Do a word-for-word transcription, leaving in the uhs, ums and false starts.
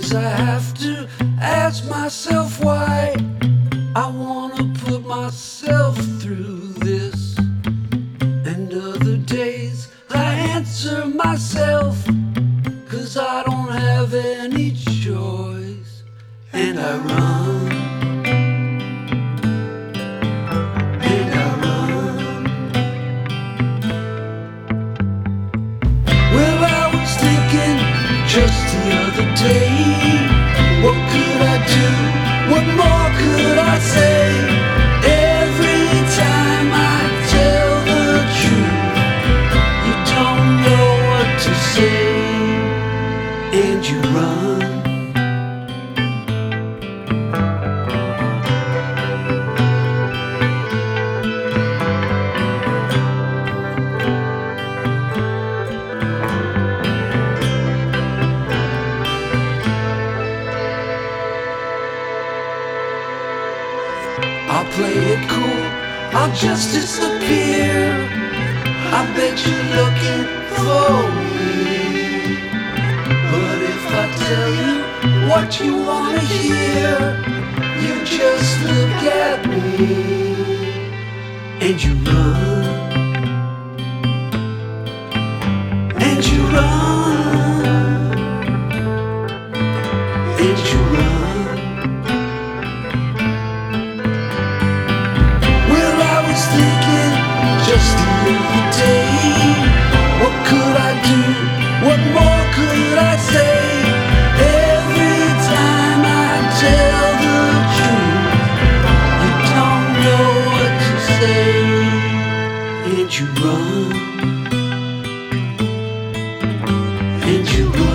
Sometimes I have to ask myself why I wanna put myself through this. And other days I answer myself, 'cause I don't have any choice. And I run, and I run. Well, I was thinking just the other day, what could I do? What more could I say? Every time I tell the truth, you don't know what to say, and you run. I'll play it cool, I'll just disappear. I bet you're looking for me, but if I tell you what you wanna hear, you just look at me and you run, and you run, and you run. Thinking just the other day, what could I do? What more could I say? Every time I tell the truth, you don't know what to say, and you run, and you run.